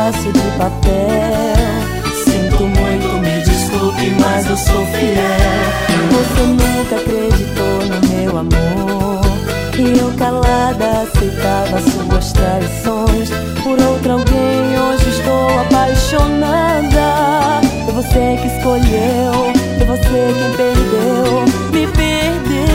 pedaço de papel. Sinto muito, me desculpe, mas eu sou fiel. Você nunca acreditou no meu amor e eu calada aceitava suas traições. Por outro alguém hoje estou apaixonada. Foi você que escolheu, foi você quem perdeu, me perdeu.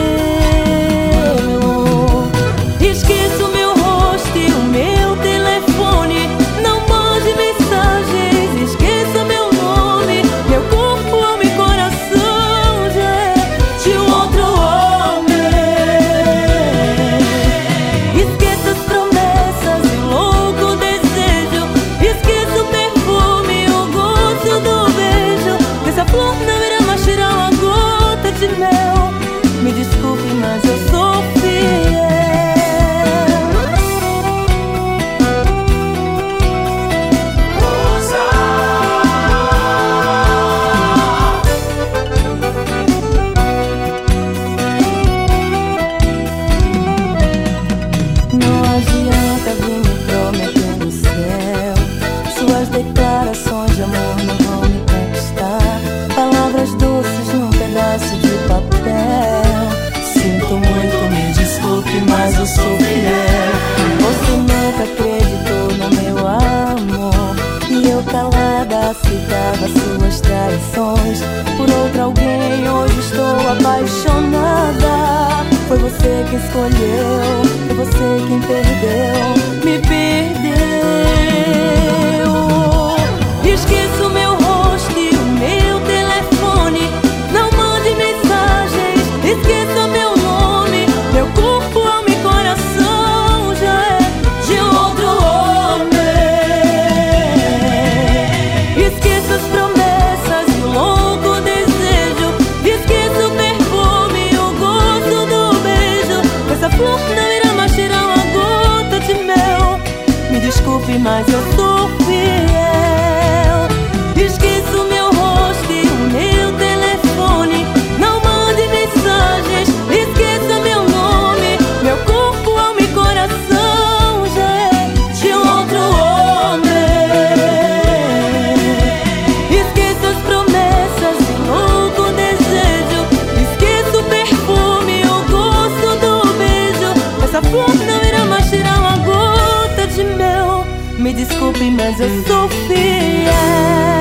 Esqueça o meu rosto e o meu telefone. Não mande mensagens, esqueça meu nome. Meu corpo, alma e coração já é de outro homem. Esqueça as promessas e o louco desejo. Esqueça o perfume e o gosto do beijo. Essa flor não irá mais tirar uma gota de mel. Me desculpe, mas eu sou fiel. Suas declarações de amor não vão me conquistar. Palavras doces num pedaço de papel. Sinto muito, me desculpe, mas eu sou fiel. Você nunca acreditou no meu amor e eu calada aceitava suas traições. Por outro alguém hoje estou apaixonada. Foi você quem escolheu, foi você quem perdeu, me perdeu. Esqueça o meu rosto e o meu telefone. Não mande mensagens, esqueça meu nome. Meu corpo, alma e coração já é de outro homem. Esqueça as promessas e o louco desejo. Esqueça o perfume e o gosto do beijo. Essa flor não irá mais tirar uma gota de mel. Me desculpe, mas eu sou fiel. Esqueça o meu rosto e o meu telefone. Não mande mensagens, esqueça meu nome. Meu corpo, alma e coração já é de outro homem. Esqueça as promessas e o louco desejo. Esqueça o perfume e o gosto do beijo. Essa flor não irá mais tirar uma gota de mel. Me desculpe, mas eu sou fiel.